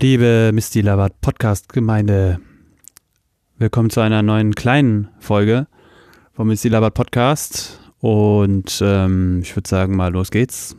Liebe Misty Labert Podcast-Gemeinde, willkommen zu einer neuen kleinen Folge vom Misty Labert Podcast und ich würde sagen, mal los geht's.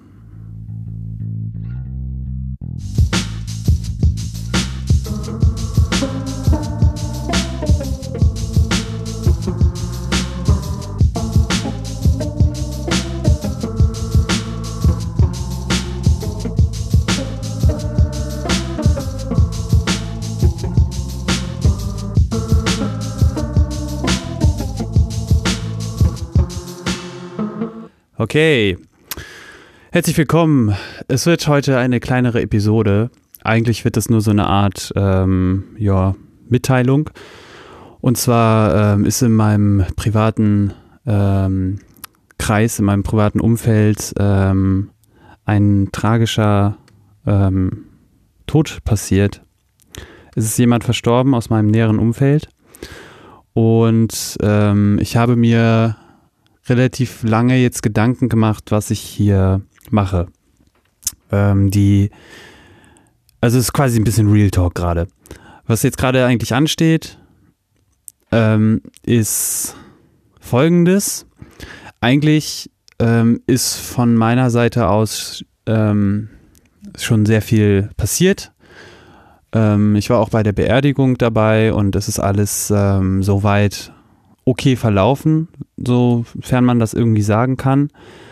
Okay, herzlich willkommen. Es wird heute eine kleinere Episode. Eigentlich wird es nur so eine Art Mitteilung. Und zwar ist in meinem privaten Kreis, in meinem privaten Umfeld ein tragischer Tod passiert. Es ist jemand verstorben aus meinem näheren Umfeld. Und ich habe mir relativ lange jetzt Gedanken gemacht, was ich hier mache. Also es ist quasi ein bisschen Real Talk gerade. Was jetzt gerade eigentlich ansteht, ist Folgendes. Eigentlich ist von meiner Seite aus schon sehr viel passiert. Ich war auch bei der Beerdigung dabei und es ist alles soweit okay verlaufen, sofern man das irgendwie sagen kann.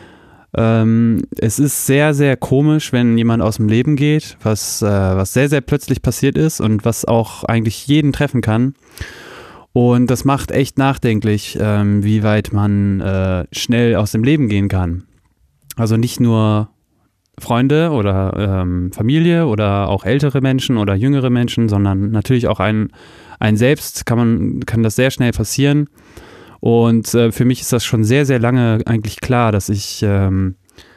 Es ist sehr, sehr komisch, wenn jemand aus dem Leben geht, was sehr, sehr plötzlich passiert ist und was auch eigentlich jeden treffen kann. Und das macht echt nachdenklich, wie weit man schnell aus dem Leben gehen kann. Also nicht nur Freunde oder Familie oder auch ältere Menschen oder jüngere Menschen, sondern natürlich auch ein selbst kann das sehr schnell passieren. Und für mich ist das schon sehr, sehr lange eigentlich klar, dass ich am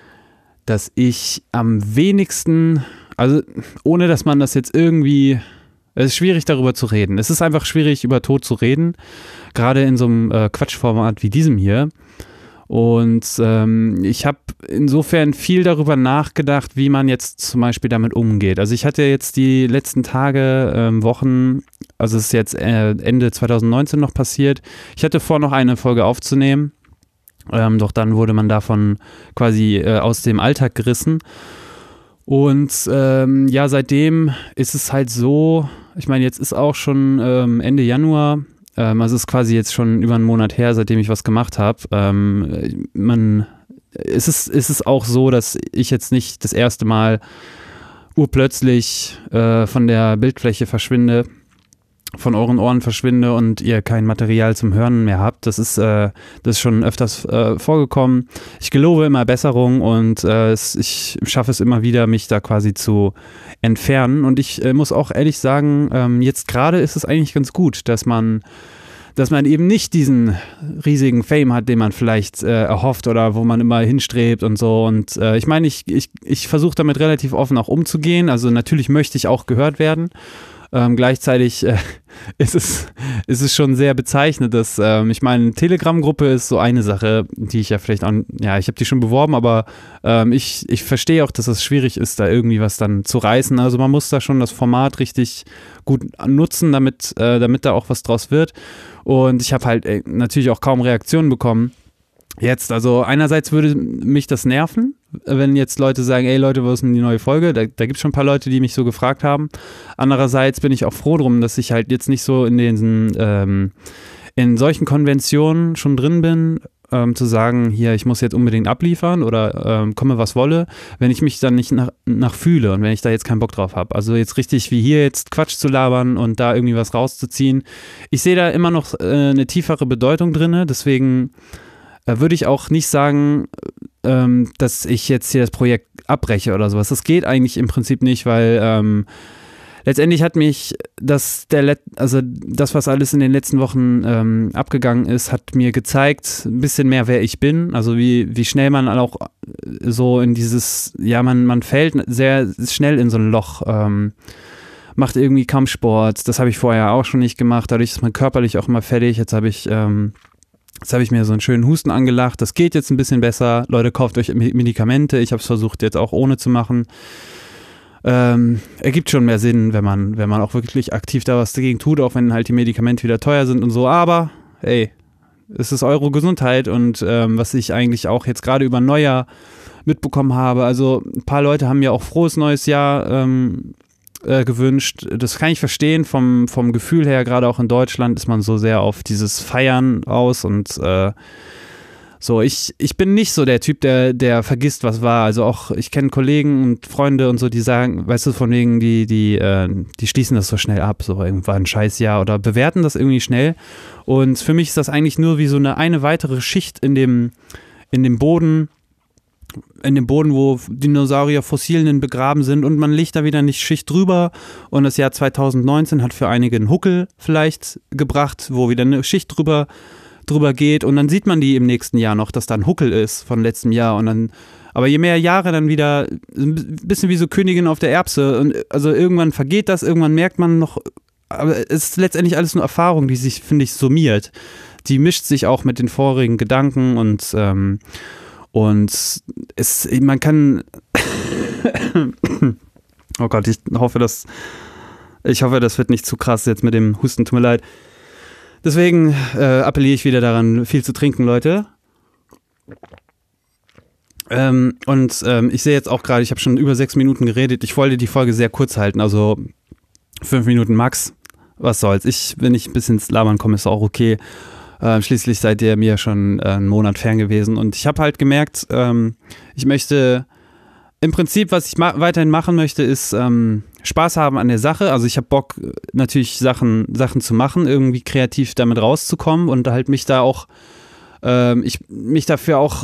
wenigsten, also ohne dass man das jetzt irgendwie, es ist schwierig darüber zu reden. Es ist einfach schwierig, über Tod zu reden, gerade in so einem Quatschformat wie diesem hier. Und ich habe insofern viel darüber nachgedacht, wie man jetzt zum Beispiel damit umgeht. Also ich hatte jetzt die letzten Tage, Wochen, also es ist jetzt Ende 2019 noch passiert. Ich hatte vor, noch eine Folge aufzunehmen, doch dann wurde man davon quasi aus dem Alltag gerissen. Und seitdem ist es halt so, ich meine, jetzt ist auch schon Ende Januar. Also es ist quasi jetzt schon über einen Monat her, seitdem ich was gemacht habe. Es ist auch so, dass ich jetzt nicht das erste Mal urplötzlich von der Bildfläche verschwinde, von euren Ohren verschwinde und ihr kein Material zum Hören mehr habt. Das ist schon öfters vorgekommen. Ich gelobe immer Besserung und ich schaffe es immer wieder, mich da quasi zu entfernen. Und ich muss auch ehrlich sagen, jetzt gerade ist es eigentlich ganz gut, dass man eben nicht diesen riesigen Fame hat, den man vielleicht erhofft oder wo man immer hinstrebt und so. Und ich meine, ich versuche damit relativ offen auch umzugehen. Also natürlich möchte ich auch gehört werden. Gleichzeitig ist es schon sehr bezeichnend, dass ich meine, Telegram-Gruppe ist so eine Sache, die ich ja vielleicht auch, ja, ich habe die schon beworben, aber ich verstehe auch, dass es schwierig ist, da irgendwie was dann zu reißen. Also man muss da schon das Format richtig gut nutzen, damit da auch was draus wird. Und ich habe halt natürlich auch kaum Reaktionen bekommen. Jetzt, also einerseits würde mich das nerven, wenn jetzt Leute sagen, ey Leute, wo ist denn die neue Folge? Da gibt es schon ein paar Leute, die mich so gefragt haben. Andererseits bin ich auch froh drum, dass ich halt jetzt nicht so in solchen Konventionen schon drin bin, zu sagen, hier, ich muss jetzt unbedingt abliefern oder komme was wolle, wenn ich mich dann nicht nach fühle und wenn ich da jetzt keinen Bock drauf habe. Also jetzt richtig wie hier jetzt Quatsch zu labern und da irgendwie was rauszuziehen. Ich sehe da immer noch eine tiefere Bedeutung drin, deswegen würde ich auch nicht sagen, dass ich jetzt hier das Projekt abbreche oder sowas. Das geht eigentlich im Prinzip nicht, weil letztendlich hat mich das, was alles in den letzten Wochen abgegangen ist, hat mir gezeigt, ein bisschen mehr, wer ich bin. Also wie schnell man auch so in dieses, ja, man fällt sehr schnell in so ein Loch, macht irgendwie Kampfsport. Das habe ich vorher auch schon nicht gemacht. Dadurch ist man körperlich auch immer fertig. Jetzt habe ich mir so einen schönen Husten angelacht. Das geht jetzt ein bisschen besser. Leute, kauft euch Medikamente. Ich habe es versucht, jetzt auch ohne zu machen. ergibt schon mehr Sinn, wenn man auch wirklich aktiv da was dagegen tut, auch wenn halt die Medikamente wieder teuer sind und so. Aber, ey, es ist eure Gesundheit und was ich eigentlich auch jetzt gerade über Neujahr mitbekommen habe, also ein paar Leute haben mir auch frohes neues Jahr gewünscht. Das kann ich verstehen, vom Gefühl her, gerade auch in Deutschland ist man so sehr auf dieses Feiern aus und so, ich bin nicht so der Typ, der vergisst, was war. Also auch, ich kenne Kollegen und Freunde und so, die sagen, weißt du, von wegen, die schließen das so schnell ab, so irgendwann ein Scheißjahr oder bewerten das irgendwie schnell. Und für mich ist das eigentlich nur wie so eine weitere Schicht in dem Boden, wo Dinosaurier Fossilien begraben sind und man legt da wieder nicht Schicht drüber und das Jahr 2019 hat für einige einen Huckel vielleicht gebracht, wo wieder eine Schicht drüber geht und dann sieht man die im nächsten Jahr noch, dass da ein Huckel ist von letztem Jahr und dann, aber je mehr Jahre dann wieder, ein bisschen wie so Königin auf der Erbse und also irgendwann vergeht das, irgendwann merkt man noch, aber es ist letztendlich alles nur Erfahrung, die sich, finde ich, summiert. Die mischt sich auch mit den vorigen Gedanken und man kann oh Gott, ich hoffe, das wird nicht zu krass jetzt mit dem Husten, tut mir leid. Deswegen appelliere ich wieder daran, viel zu trinken, Leute. Ich sehe jetzt auch gerade, ich habe schon über 6 Minuten geredet. Ich wollte die Folge sehr kurz halten, also 5 Minuten max. Was soll's. Wenn ich ein bisschen ins Labern komme, ist auch okay. Schließlich seid ihr mir schon einen Monat fern gewesen. Und ich habe halt gemerkt, ich möchte im Prinzip, was ich weiterhin machen möchte, ist Spaß haben an der Sache. Also ich habe Bock, natürlich Sachen zu machen, irgendwie kreativ damit rauszukommen und halt mich da auch, mich dafür auch,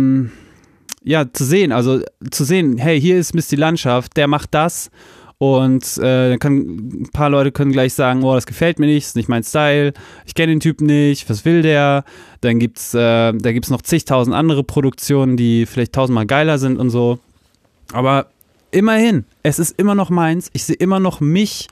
zu sehen. Also zu sehen, hey, hier ist Mist die Landschaft, der macht das. Und dann ein paar Leute können gleich sagen, oh, das gefällt mir nicht, ist nicht mein Style, ich kenne den Typen nicht, was will der? Dann gibt's noch zigtausend andere Produktionen, die vielleicht 1000-mal geiler sind und so. Aber immerhin, es ist immer noch meins, ich sehe immer noch mich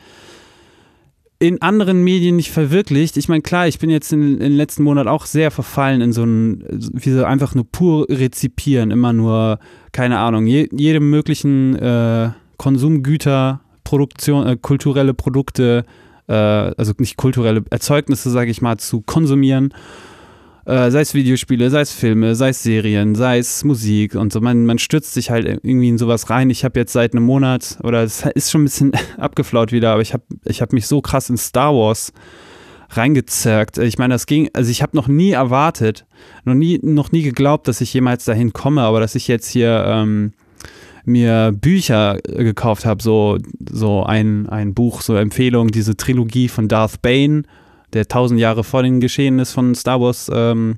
in anderen Medien nicht verwirklicht. Ich meine, klar, ich bin jetzt in den letzten Monaten auch sehr verfallen in so wie so einfach nur pur rezipieren, immer nur, keine Ahnung, jedem möglichen Konsumgüter, Produktion, kulturelle Produkte, also nicht kulturelle Erzeugnisse, sage ich mal, zu konsumieren. Sei es Videospiele, sei es Filme, sei es Serien, sei es Musik und so. Man stürzt sich halt irgendwie in sowas rein. Ich habe jetzt seit einem Monat, oder es ist schon ein bisschen abgeflaut wieder, aber ich hab mich so krass in Star Wars reingezerrt. Ich meine, ich habe noch nie erwartet, noch nie geglaubt, dass ich jemals dahin komme, aber dass ich jetzt hier mir Bücher gekauft habe, so ein Buch, so Empfehlung, diese Trilogie von Darth Bane, der 1000 Jahre vor den Geschehnissen von Star Wars so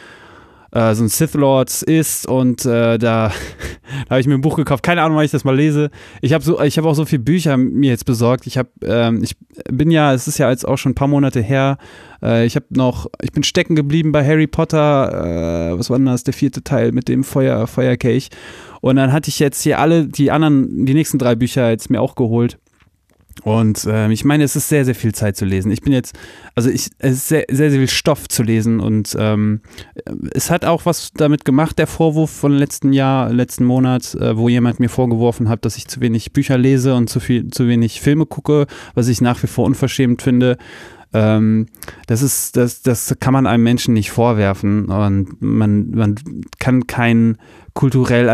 ein Sith Lord ist und da habe ich mir ein Buch gekauft, keine Ahnung, wann ich das mal lese. Ich habe auch so viele Bücher mir jetzt besorgt. Es ist ja jetzt auch schon ein paar Monate her, ich bin stecken geblieben bei Harry Potter, was war denn das, der 4. Teil mit dem Feuerkelch. Und dann hatte ich jetzt hier die nächsten 3 Bücher jetzt mir auch geholt. Und ich meine, es ist sehr, sehr viel Zeit zu lesen. Es ist sehr, sehr, sehr viel Stoff zu lesen und es hat auch was damit gemacht, der Vorwurf von letzten Monat, wo jemand mir vorgeworfen hat, dass ich zu wenig Bücher lese und zu wenig Filme gucke, was ich nach wie vor unverschämt finde. Das kann man einem Menschen nicht vorwerfen und man kann kein kulturell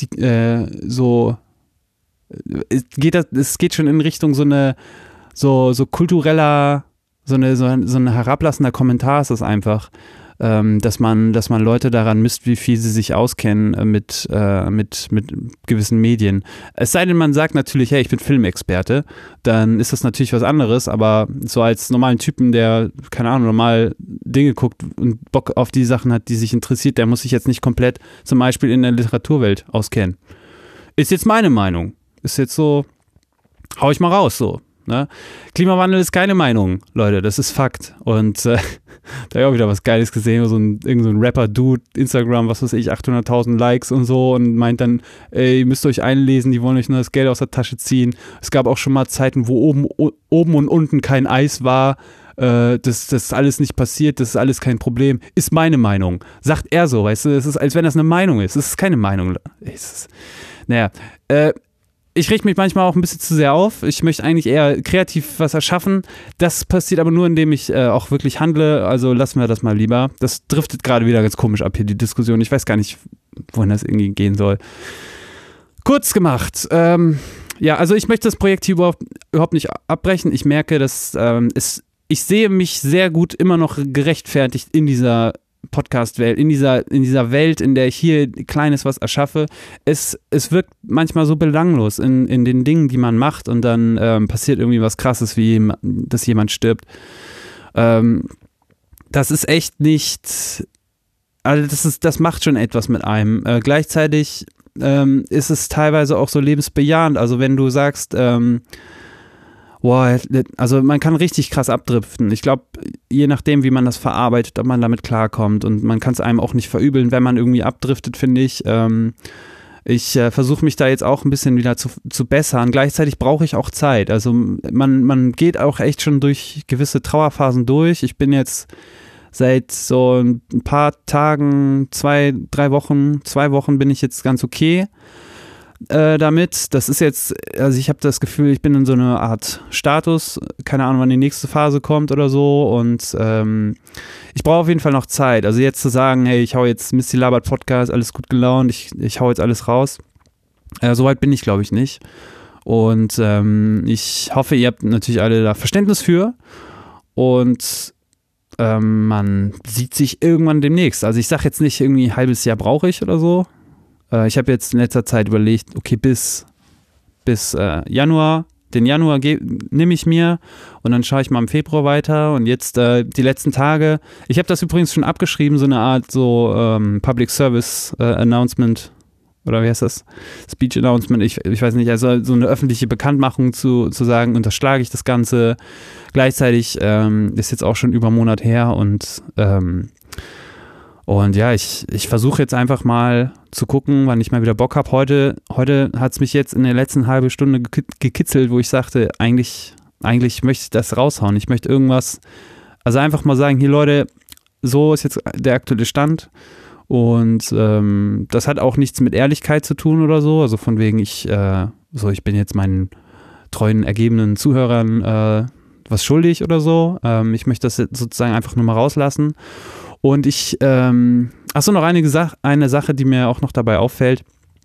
es geht schon in Richtung so kultureller, so ein herablassender Kommentar ist das einfach, dass man Leute daran misst, wie viel sie sich auskennen mit gewissen Medien. Es sei denn, man sagt natürlich, hey, ich bin Filmexperte, dann ist das natürlich was anderes, aber so als normalen Typen, der, keine Ahnung, normal Dinge guckt und Bock auf die Sachen hat, die sich interessiert, der muss sich jetzt nicht komplett zum Beispiel in der Literaturwelt auskennen. Ist jetzt meine Meinung. Ist jetzt so, hau ich mal raus, so. Ne? Klimawandel ist keine Meinung, Leute, das ist Fakt. Und da habe ich auch wieder was Geiles gesehen, irgend so ein Rapper-Dude, Instagram, was weiß ich, 800.000 Likes und so und meint dann, ey, ihr müsst euch einlesen, die wollen euch nur das Geld aus der Tasche ziehen. Es gab auch schon mal Zeiten, wo oben und unten kein Eis war, das ist alles nicht passiert, das ist alles kein Problem. Ist meine Meinung. Sagt er so, weißt du, es ist, als wenn das eine Meinung ist. Es ist keine Meinung. ich richte mich manchmal auch ein bisschen zu sehr auf. Ich möchte eigentlich eher kreativ was erschaffen. Das passiert aber nur, indem ich auch wirklich handle. Also lassen wir das mal lieber. Das driftet gerade wieder ganz komisch ab hier, die Diskussion. Ich weiß gar nicht, wohin das irgendwie gehen soll. Kurz gemacht. Ja, also ich möchte das Projekt hier überhaupt nicht abbrechen. Ich merke, dass ich sehe mich sehr gut immer noch gerechtfertigt in dieser Podcast-Welt, in dieser Welt, in der ich hier Kleines was erschaffe. Es wirkt manchmal so belanglos in den Dingen, die man macht, und dann passiert irgendwie was Krasses, wie dass jemand stirbt. Das ist echt nicht, also das macht schon etwas mit einem. Gleichzeitig ist es teilweise auch so lebensbejahend. Also wenn du sagst, also man kann richtig krass abdriften. Ich glaube, je nachdem, wie man das verarbeitet, ob man damit klarkommt, und man kann es einem auch nicht verübeln, wenn man irgendwie abdriftet, finde ich. Ich versuche mich da jetzt auch ein bisschen wieder zu bessern. Gleichzeitig brauche ich auch Zeit. Also man geht auch echt schon durch gewisse Trauerphasen durch. Ich bin jetzt seit so ein paar Tagen, 2 Wochen bin ich jetzt ganz okay damit. Das ist jetzt, also ich habe das Gefühl, ich bin in so einer Art Status, keine Ahnung, wann die nächste Phase kommt oder so, und ich brauche auf jeden Fall noch Zeit. Also jetzt zu sagen, hey, ich hau jetzt Misty Labert Podcast, alles gut gelaunt, ich hau jetzt alles raus, soweit bin ich, glaube ich, nicht. Und ich hoffe, ihr habt natürlich alle da Verständnis für, und man sieht sich irgendwann demnächst. Also ich sage jetzt nicht, irgendwie ein halbes Jahr brauche ich oder so. Ich habe jetzt in letzter Zeit überlegt, okay, bis Januar, den Januar nehme ich mir, und dann schaue ich mal im Februar weiter, und jetzt die letzten Tage, ich habe das übrigens schon abgeschrieben, so eine Art so Public Service Announcement, oder wie heißt das? Speech Announcement, ich weiß nicht, also so eine öffentliche Bekanntmachung zu sagen, unterschlage ich das Ganze. Gleichzeitig ist jetzt auch schon über einen Monat her, und ja, ich versuche jetzt einfach mal zu gucken, wann ich mal wieder Bock habe. Heute hat es mich jetzt in der letzten halben Stunde gekitzelt, wo ich sagte, eigentlich möchte ich das raushauen. Ich möchte irgendwas, also einfach mal sagen, hier Leute, so ist jetzt der aktuelle Stand. Und das hat auch nichts mit Ehrlichkeit zu tun oder so. Also von wegen, ich bin jetzt meinen treuen, ergebenen Zuhörern was schuldig oder so. Ich möchte das jetzt sozusagen einfach nur mal rauslassen. Und noch eine Sache, die mir auch noch dabei auffällt.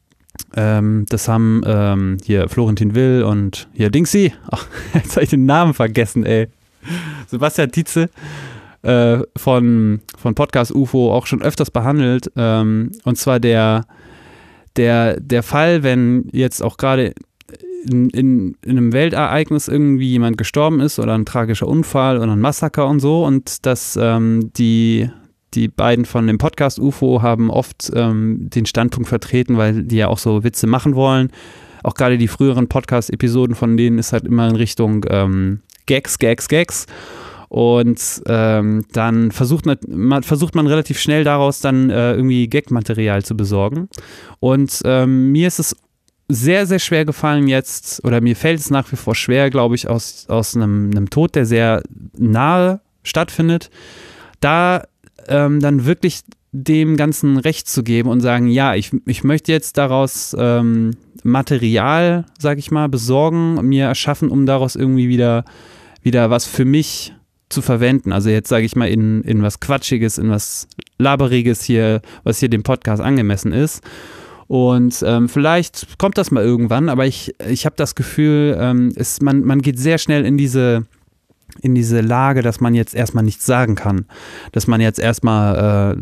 Das haben hier Florentin Will und hier Dingsy, jetzt habe ich den Namen vergessen, ey. Sebastian Tietze von Podcast UFO auch schon öfters behandelt. Und zwar der Fall, wenn jetzt auch gerade in einem Weltereignis irgendwie jemand gestorben ist oder ein tragischer Unfall oder ein Massaker und so, und dass die beiden von dem Podcast UFO haben oft den Standpunkt vertreten, weil die ja auch so Witze machen wollen. Auch gerade die früheren Podcast-Episoden von denen ist halt immer in Richtung Gags. Und dann versucht man relativ schnell daraus dann irgendwie Gag-Material zu besorgen. Und mir ist es sehr, sehr schwer gefallen jetzt, oder mir fällt es nach wie vor schwer, glaube ich, aus einem Tod, der sehr nahe stattfindet, da dann wirklich dem Ganzen Recht zu geben und sagen, ja, ich möchte jetzt daraus Material, sag ich mal, besorgen, mir erschaffen, um daraus irgendwie wieder was für mich zu verwenden. Also jetzt sage ich mal in was Quatschiges, in was Laberiges hier, was hier dem Podcast angemessen ist. Und vielleicht kommt das mal irgendwann, aber ich habe das Gefühl, man geht sehr schnell in diese Lage, dass man jetzt erstmal nichts sagen kann, dass man jetzt erstmal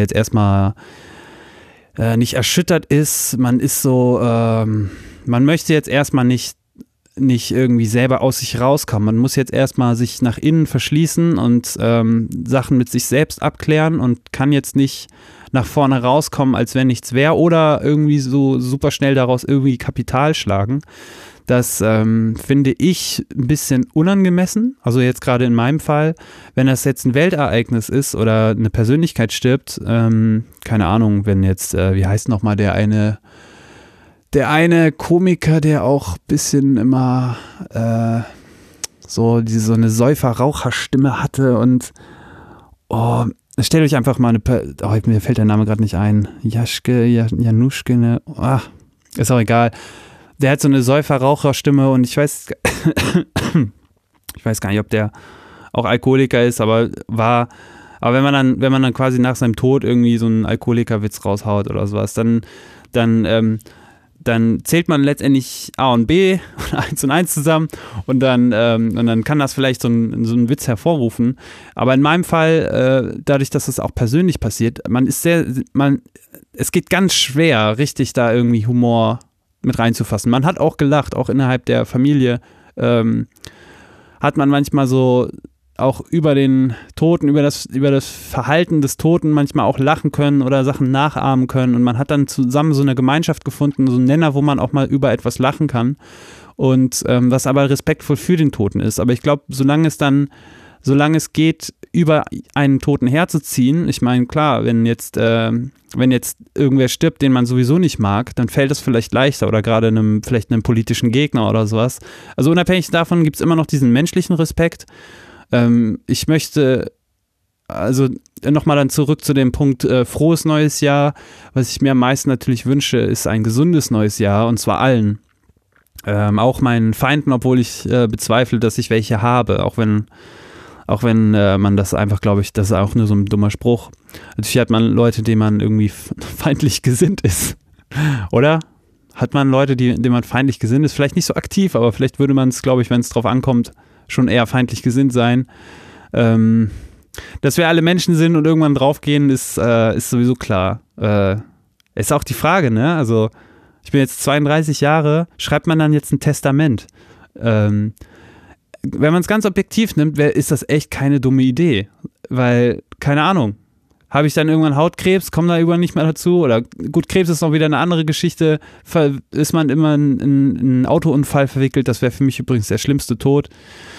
nicht erschüttert ist, man ist so, man möchte jetzt erstmal nicht irgendwie selber aus sich rauskommen, man muss jetzt erstmal sich nach innen verschließen und Sachen mit sich selbst abklären und kann jetzt nicht nach vorne rauskommen, als wenn nichts wäre, oder irgendwie so super schnell daraus irgendwie Kapital schlagen. Das finde ich ein bisschen unangemessen. Also jetzt gerade in meinem Fall, wenn das jetzt ein Weltereignis ist oder eine Persönlichkeit stirbt, keine Ahnung, wenn jetzt, wie heißt nochmal der eine Komiker, der ein bisschen immer so eine Säufer-Raucher-Stimme hatte, und stellt euch einfach mal mir fällt der Name gerade nicht ein, Januschke, ist auch egal. der hat so eine Säufer-Raucher-Stimme und ich weiß gar nicht, ob der auch Alkoholiker ist, aber wenn man dann quasi nach seinem Tod irgendwie so einen Alkoholikerwitz raushaut oder sowas, dann zählt man letztendlich A und B und 1 und 1 zusammen und dann kann das vielleicht so einen Witz hervorrufen. Aber in meinem Fall, dadurch, dass es auch persönlich passiert, es geht ganz schwer, richtig da irgendwie Humor mit reinzufassen. Man hat auch gelacht, auch innerhalb der Familie hat man manchmal so auch über den Toten, über das Verhalten des Toten manchmal auch lachen können oder Sachen nachahmen können und man hat dann zusammen so eine Gemeinschaft gefunden, so einen Nenner, wo man auch mal über etwas lachen kann und was aber respektvoll für den Toten ist. Aber ich glaube, solange es geht, über einen Toten herzuziehen, ich meine, klar, wenn jetzt irgendwer stirbt, den man sowieso nicht mag, dann fällt es vielleicht leichter oder gerade vielleicht einem politischen Gegner oder sowas. Also unabhängig davon gibt es immer noch diesen menschlichen Respekt. Ich möchte also nochmal dann zurück zu dem Punkt frohes neues Jahr. Was ich mir am meisten natürlich wünsche, ist ein gesundes neues Jahr und zwar allen. Auch meinen Feinden, obwohl ich bezweifle, dass ich welche habe, auch wenn man das einfach, glaube ich, das ist auch nur so ein dummer Spruch. Natürlich hat man Leute, denen man irgendwie feindlich gesinnt ist. Oder? Hat man Leute, denen man feindlich gesinnt ist? Vielleicht nicht so aktiv, aber vielleicht würde man es, glaube ich, wenn es drauf ankommt, schon eher feindlich gesinnt sein. Dass wir alle Menschen sind und irgendwann draufgehen, ist sowieso klar. Ist auch die Frage, ne? Also, ich bin jetzt 32 Jahre, schreibt man dann jetzt ein Testament? Wenn man es ganz objektiv nimmt, ist das echt keine dumme Idee. Weil, keine Ahnung, habe ich dann irgendwann Hautkrebs, komme da irgendwann nicht mehr dazu? Oder gut, Krebs ist noch wieder eine andere Geschichte. Ist man immer in einen Autounfall verwickelt? Das wäre für mich übrigens der schlimmste Tod.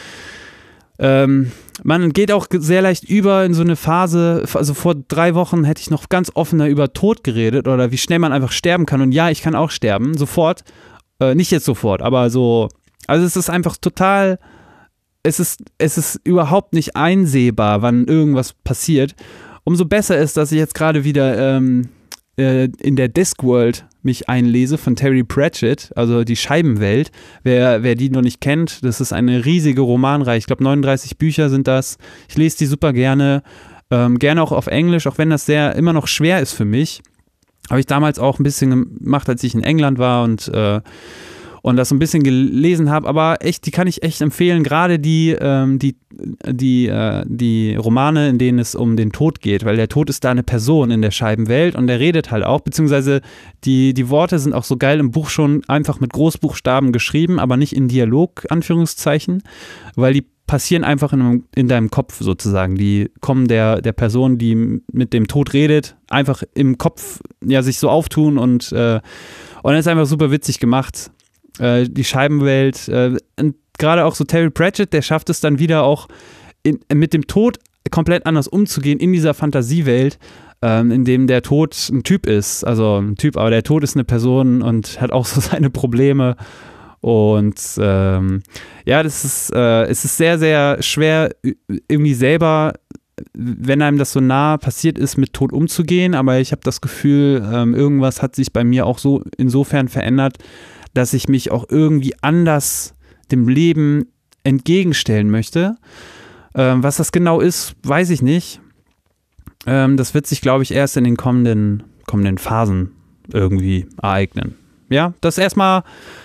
Man geht auch sehr leicht über in so eine Phase, also vor 3 Wochen hätte ich noch ganz offener über Tod geredet oder wie schnell man einfach sterben kann. Und ja, ich kann auch sterben, sofort. Nicht jetzt sofort, aber so. Also es ist einfach total, es ist überhaupt nicht einsehbar, wann irgendwas passiert. Umso besser ist, dass ich jetzt gerade wieder in der Discworld mich einlese von Terry Pratchett, also die Scheibenwelt. Wer die noch nicht kennt, das ist eine riesige Romanreihe. Ich glaube 39 Bücher sind das. Ich lese die super gerne. Gerne auch auf Englisch, auch wenn das immer noch schwer ist für mich. Habe ich damals auch ein bisschen gemacht, als ich in England war und das so ein bisschen gelesen habe, aber echt, die kann ich echt empfehlen, gerade die Romane, in denen es um den Tod geht, weil der Tod ist da eine Person in der Scheibenwelt und der redet halt auch, beziehungsweise die Worte sind auch so geil im Buch schon einfach mit Großbuchstaben geschrieben, aber nicht in Dialog, Anführungszeichen, weil die passieren einfach in deinem Kopf sozusagen, die kommen der Person, die mit dem Tod redet, einfach im Kopf ja sich so auftun und das ist einfach super witzig gemacht. Die Scheibenwelt, gerade auch so Terry Pratchett, der schafft es dann wieder auch mit dem Tod komplett anders umzugehen in dieser Fantasiewelt, in dem der Tod ein Typ ist, also ein Typ, aber der Tod ist eine Person und hat auch so seine Probleme und ja, es ist sehr, sehr schwer irgendwie selber, wenn einem das so nah passiert ist, mit Tod umzugehen, aber ich habe das Gefühl, irgendwas hat sich bei mir auch so insofern verändert, dass ich mich auch irgendwie anders dem Leben entgegenstellen möchte. Was das genau ist, weiß ich nicht. Das wird sich, glaube ich, erst in den kommenden Phasen irgendwie ereignen. Ja, das erstmal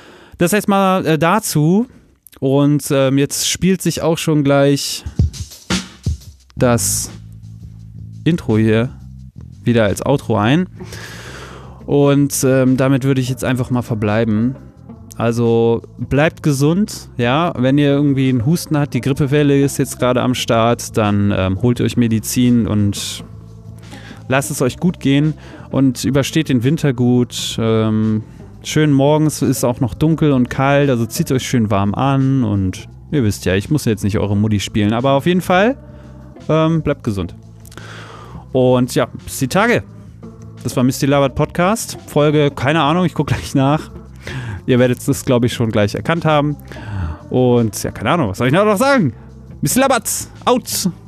dazu. Und jetzt spielt sich auch schon gleich das Intro hier wieder als Outro ein. Und damit würde ich jetzt einfach mal verbleiben. Also bleibt gesund, ja, wenn ihr irgendwie einen Husten habt, die Grippewelle ist jetzt gerade am Start, dann holt euch Medizin und lasst es euch gut gehen und übersteht den Winter gut. Schön morgens ist auch noch dunkel und kalt, also zieht euch schön warm an und ihr wisst ja, ich muss jetzt nicht eure Mutti spielen, aber auf jeden Fall bleibt gesund. Und ja, bis die Tage. Das war Misty Labert Podcast. Folge, keine Ahnung, ich gucke gleich nach. Ihr werdet das, glaube ich, schon gleich erkannt haben. Und ja, keine Ahnung, was soll ich noch sagen? Misty Labert, out!